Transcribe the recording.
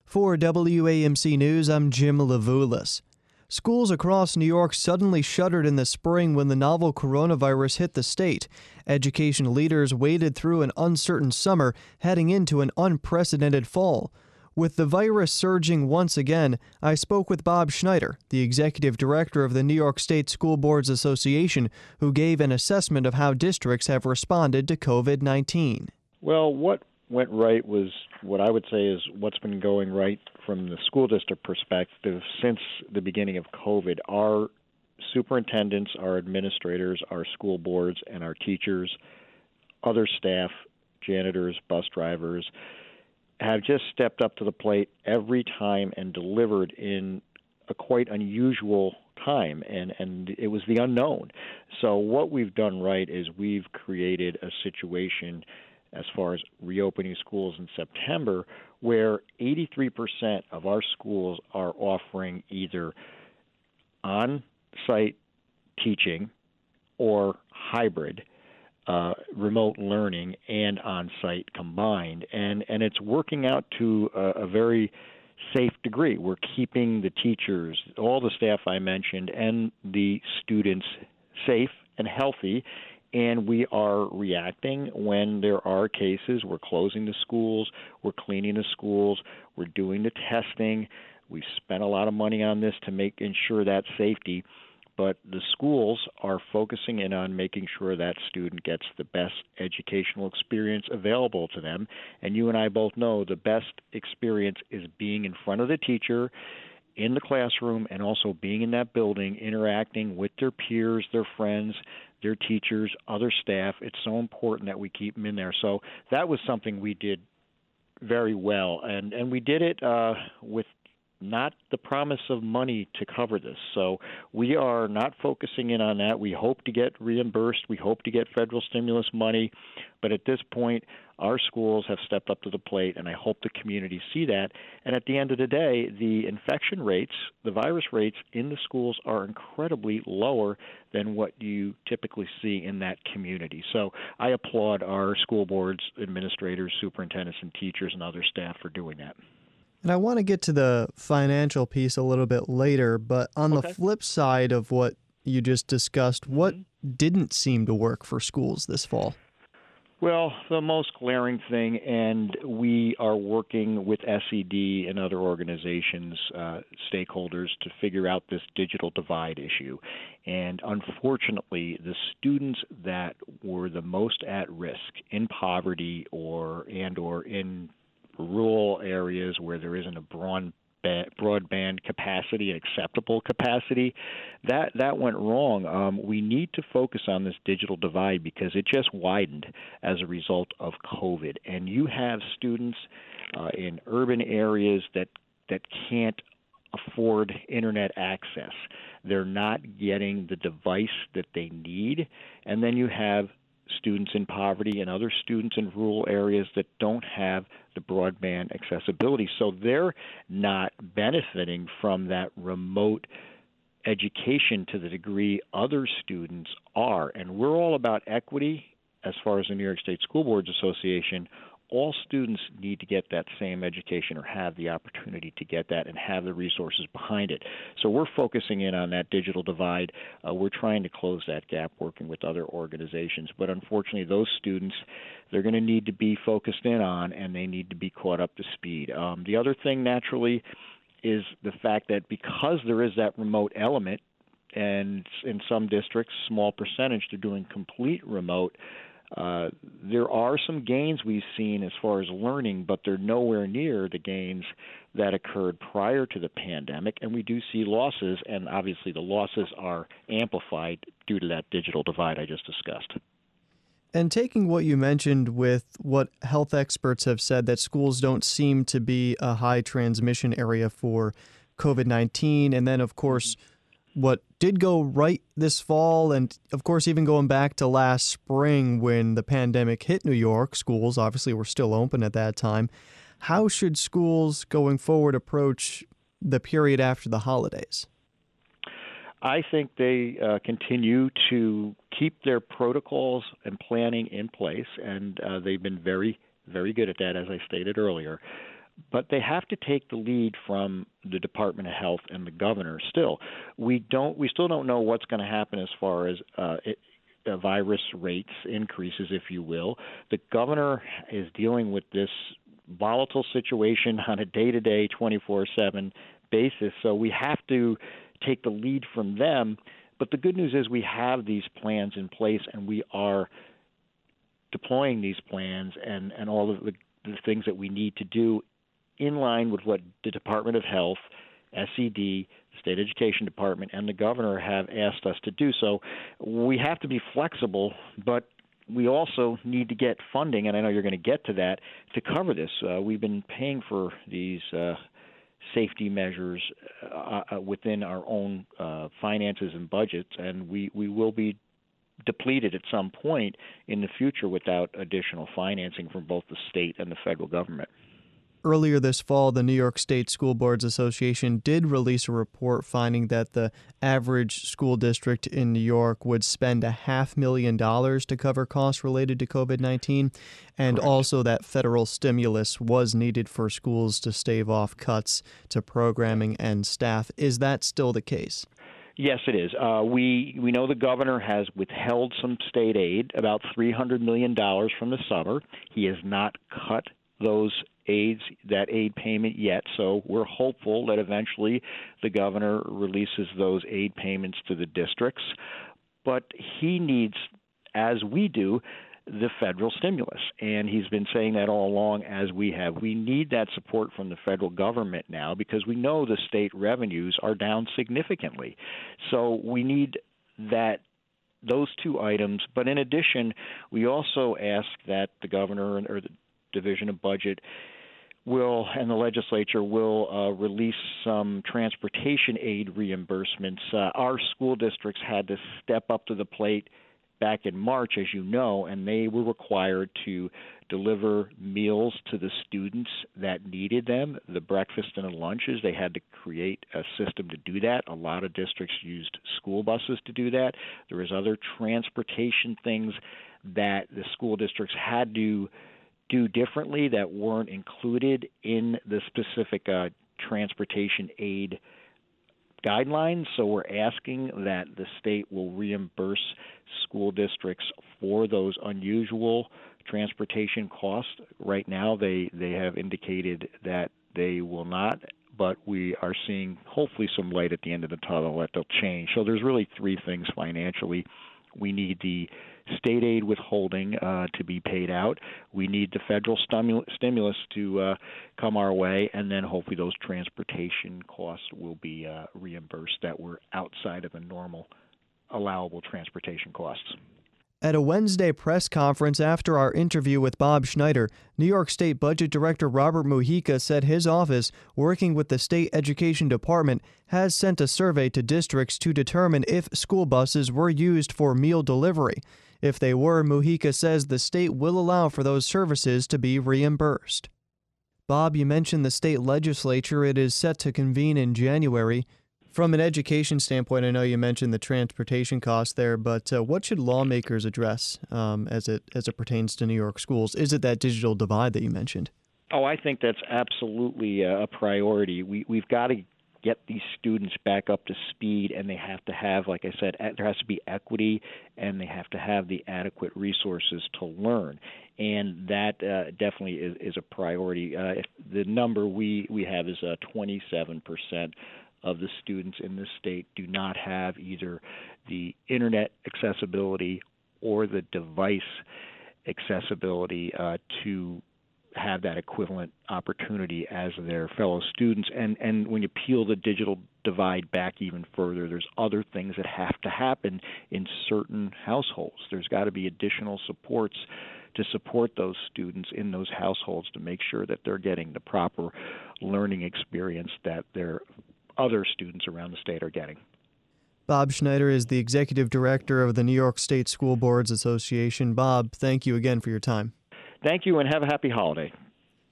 For WAMC News, I'm Jim Levulis. Schools across New York suddenly shuttered in the spring when the novel coronavirus hit the state. Education leaders waded through an uncertain summer, heading into an unprecedented fall. With the virus surging once again, I spoke with Bob Schneider, the executive director of the New York State School Boards Association, who gave an assessment of how districts have responded to COVID-19. Well, what went right was what I would say is what's been going right from the school district perspective since the beginning of COVID. Our superintendents, our administrators, our school boards, and our teachers, other staff, janitors, bus drivers, have just stepped up to the plate every time and delivered in a quite unusual time, and it was the unknown. So what we've done right is we've created a situation as far as reopening schools in September, where 83% of our schools are offering either on-site teaching or hybrid remote learning and on-site combined. And it's working out to a very safe degree. We're keeping the teachers, all the staff I mentioned, and the students safe and healthy. And we are reacting when there are cases. We're closing the schools. We're cleaning the schools. We're doing the testing. We've spent a lot of money on this to ensure that safety. But the schools are focusing in on making sure that student gets the best educational experience available to them. And you and I both know the best experience is being in front of the teacher, in the classroom, and also being in that building, interacting with their peers, their friends, their teachers, other staff. It's so important that we keep them in there. So that was something we did very well, and we did it with not the promise of money to cover this. So we are not focusing in on that. We hope to get reimbursed. We hope to get federal stimulus money. But at this point, our schools have stepped up to the plate, and I hope the community see that. And at the end of the day, the infection rates, the virus rates in the schools are incredibly lower than what you typically see in that community. So I applaud our school boards, administrators, superintendents, and teachers and other staff for doing that. And I want to get to the financial piece a little bit later, but on the flip side of what you just discussed, what didn't seem to work for schools this fall? Well, the most glaring thing, and we are working with SED and other organizations, stakeholders, to figure out this digital divide issue. And unfortunately, the students that were the most at risk in poverty or in rural areas where there isn't a broadband capacity, an acceptable capacity, that went wrong. We need to focus on this digital divide because it just widened as a result of COVID. And you have students in urban areas that can't afford internet access. They're not getting the device that they need. And then you have students in poverty and other students in rural areas that don't have the broadband accessibility. So they're not benefiting from that remote education to the degree other students are. And we're all about equity as far as the New York State School Boards Association. All students need to get that same education or have the opportunity to get that and have the resources behind it. So we're focusing in on that digital divide. We're trying to close that gap working with other organizations. But unfortunately, those students, they're going to need to be focused in on, and they need to be caught up to speed. The other thing, naturally, is the fact that because there is that remote element, and in some districts, small percentage, they're doing complete remote, there are some gains we've seen as far as learning, but they're nowhere near the gains that occurred prior to the pandemic, and we do see losses, and obviously the losses are amplified due to that digital divide I just discussed. And taking what you mentioned with what health experts have said, that schools don't seem to be a high transmission area for COVID-19, and then, of course, what did go right this fall, and of course even going back to last spring when the pandemic hit New York, schools obviously were still open at that time. How should schools going forward approach the period after the holidays? I think they continue to keep their protocols and planning in place, and they've been very, very good at that, as I stated earlier. but they have to take the lead from the Department of Health and the governor. Still, we still don't know what's going to happen as far as virus rates increases, if you will. The governor is dealing with this volatile situation on a day-to-day, 24/7 basis, so we have to take the lead from them. But the good news is we have these plans in place, and we are deploying these plans and all of the things that we need to do in line with what the Department of Health, SED, the State Education Department, and the governor have asked us to do. So we have to be flexible, but we also need to get funding, and I know you're going to get to that, to cover this. We've been paying for these safety measures within our own finances and budgets, and we will be depleted at some point in the future without additional financing from both the state and the federal government. Earlier this fall, the New York State School Boards Association did release a report finding that the average school district in New York would spend $500,000 to cover costs related to COVID-19, and Correct. Also that federal stimulus was needed for schools to stave off cuts to programming and staff. Is that still the case? Yes, it is. We know the governor has withheld some state aid, about $300 million from the summer. He has not cut that aid payment yet, so we're hopeful that eventually the governor releases those aid payments to the districts. But he needs, as we do, the federal stimulus, and he's been saying that all along, as we have. We need that support from the federal government now because we know the state revenues are down significantly. So we need those two items. But in addition, we also ask that the governor or the Division of Budget and the legislature will release some transportation aid reimbursements. Our school districts had to step up to the plate back in March, as you know, and they were required to deliver meals to the students that needed them, the breakfast and the lunches. They had to create a system to do that. A lot of districts used school buses to do that. There was other transportation things that the school districts had to do differently that weren't included in the specific transportation aid guidelines. So we're asking that the state will reimburse school districts for those unusual transportation costs. Right now they have indicated that they will not, but we are seeing hopefully some light at the end of the tunnel that they'll change. So there's really three things financially. We need the state aid withholding to be paid out. We need the federal stimulus to come our way, and then hopefully those transportation costs will be reimbursed that were outside of the normal allowable transportation costs. At a Wednesday press conference after our interview with Bob Schneider, New York State Budget Director Robert Mujica said his office, working with the State Education Department, has sent a survey to districts to determine if school buses were used for meal delivery. If they were, Mujica says the state will allow for those services to be reimbursed. Bob, you mentioned the state legislature. It is set to convene in January. From an education standpoint, I know you mentioned the transportation costs there, but what should lawmakers address as it pertains to New York schools? Is it that digital divide that you mentioned? Oh, I think that's absolutely a priority. We've got to get these students back up to speed, and they have to have, like I said, there has to be equity, and they have to have the adequate resources to learn. And that definitely is a priority. The number we have is 27% of the students in this state do not have either the internet accessibility or the device accessibility to have that equivalent opportunity as their fellow students. And when you peel the digital divide back even further, there's other things that have to happen in certain households. There's got to be additional supports to support those students in those households to make sure that they're getting the proper learning experience that their other students around the state are getting. Bob Schneider is the Executive Director of the New York State School Boards Association. Bob, thank you again for your time. Thank you, and have a happy holiday.